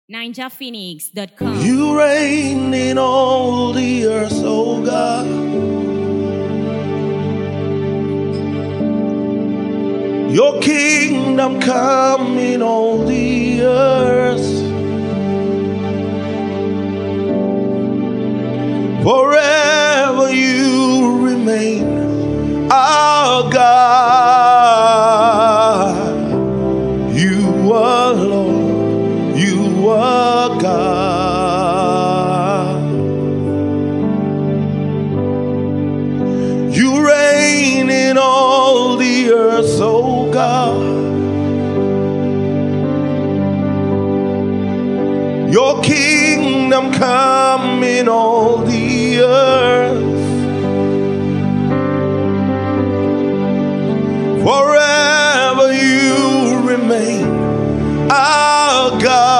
NinjaPhoenix.com. You reign in all the earth, oh God. Your kingdom come in all the earth. Forever you remain our God. You are Lord, you are God. You reign in all the earth, oh God. Your kingdom come in all the earth. Forever you remain our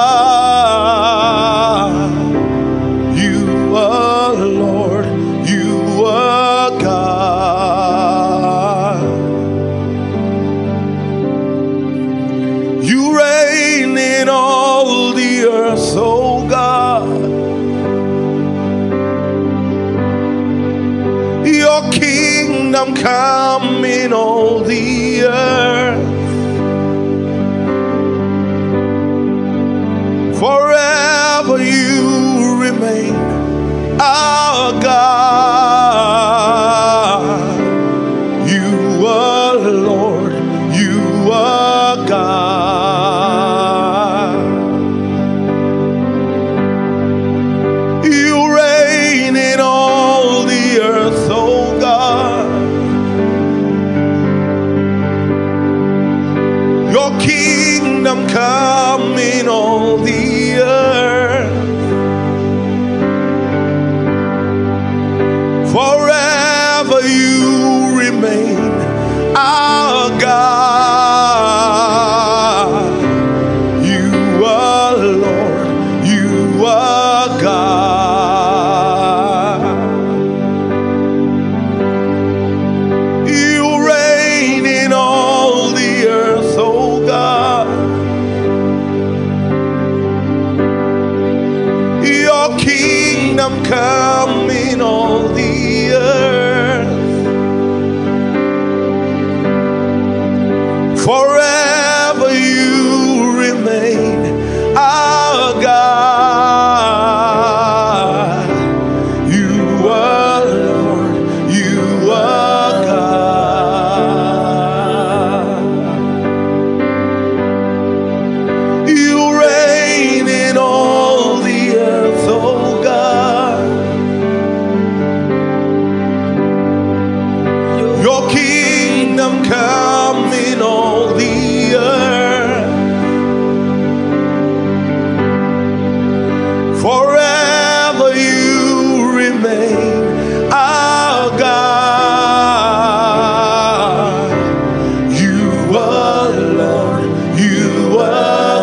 God. You are Lord, you are God. You reign in all the earth, oh God. Your kingdom come in all the earth. Forever you remain our God. You are Lord, you are God. You reign in all the earth, oh God. Your kingdom come in all the earth. Forever you remain our God. You are Lord, you are God. You reign in all the earth, oh God. Your kingdom come in all the earth. Forever you remain our God. You are Lord, you are God. You reign in all the earth, oh God. Your kingdom come in all the earth. Forever you remain our God. You are Lord, you are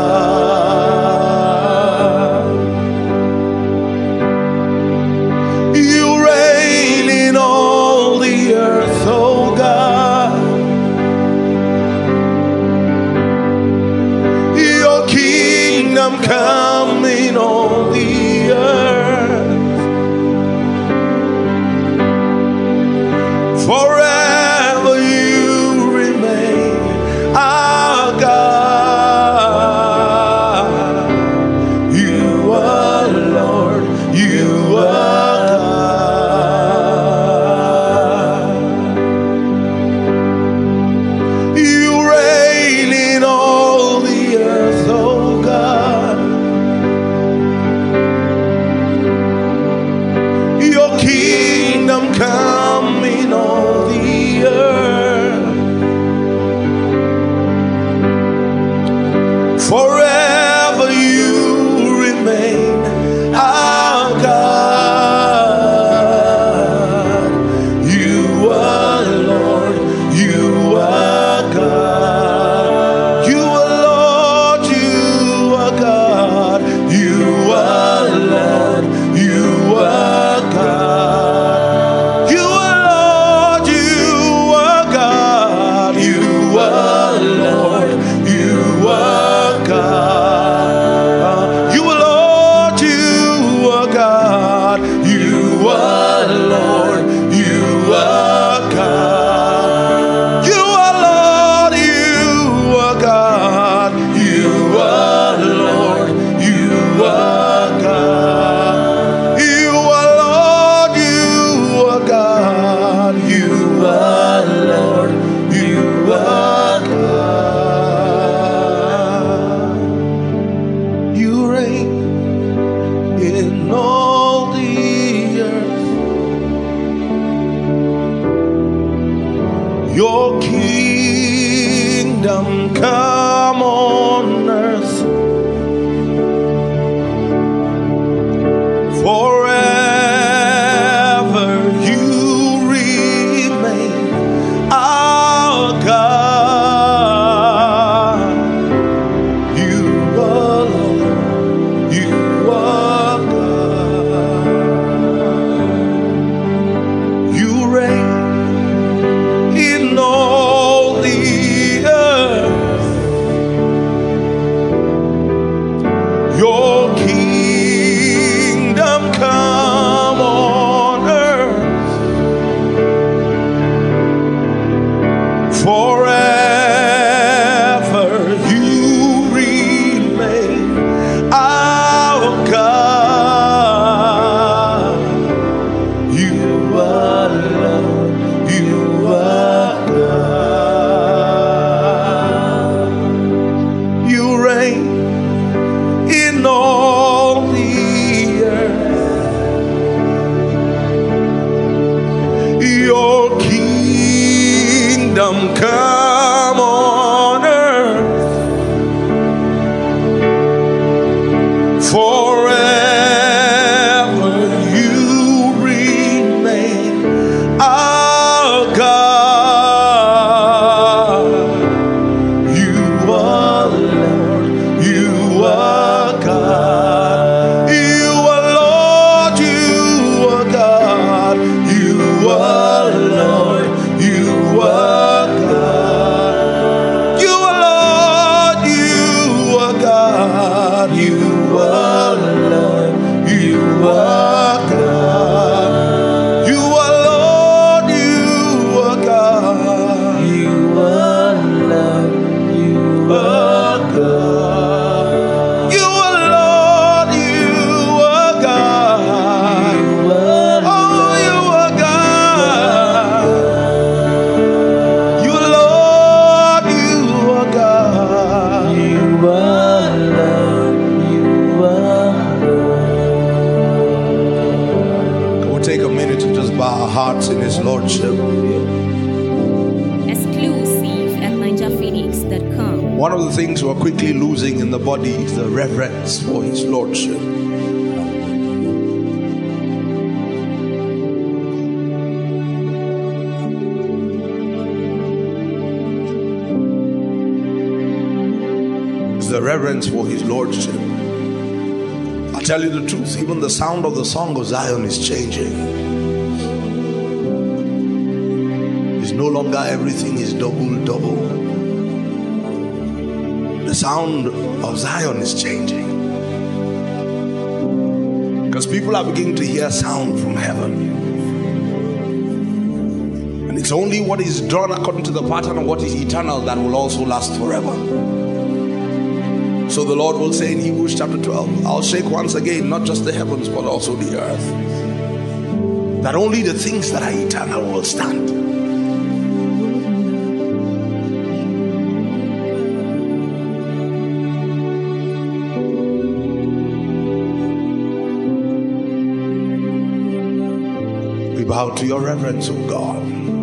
God. You reign in all the earth, oh God. Your kingdom come in all the earth. Forever you remain our God. You are Lord, you are God. You reign in all the earth, oh God. reign in all the earth. Your kingdom come on earth. Forever you remain our God. You alone, you are God. You reign in all the earth. Your kingdom come on earth. Forever you remain our God. You alone, you are God. You reign in all the earth. Your kingdom come on earth. Forever you remain our God. You are Lord, you are God. You are Lord, you are God. You are Lord, you are God. You are Lord, you are God. You are Lord, you are God. You are Lord, you are God. You are Lord, you are God. You are Lord, you are God. Oh, you are God. You are Lord, you are God. You are Lord, you are God. We'll take a minute to just bow our hearts in His Lordship. Exclusive at NinjaPhoenix.com. One of the things we're quickly losing in the body is the reverence for His Lordship. It's the reverence for His Lordship. I'll tell you the truth, even the sound of the Song of Zion is changing. It's no longer everything is double. The sound of Zion is changing. Because people are beginning to hear sound from heaven. And it's only what is done according to the pattern of what is eternal that will also last forever. So the Lord will say in Hebrews chapter 12, I'll shake once again, not just the heavens, but also the earth. That only the things that are eternal will stand. We bow to your reverence, O God.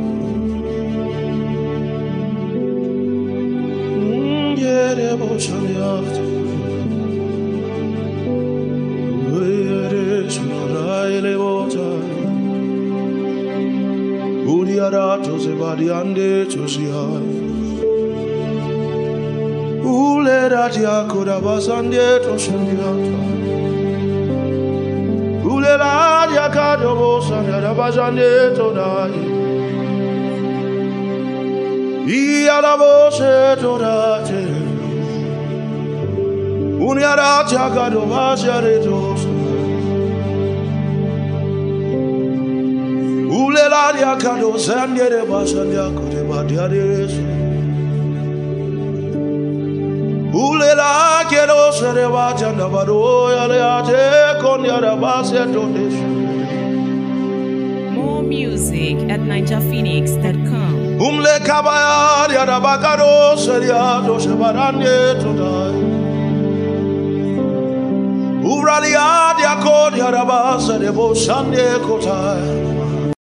More music at NinjaPhoenix.com. Umle kabaya ya bakaro seria to sebarande to die. Uralia dia kodia rabasa de bo sande kota.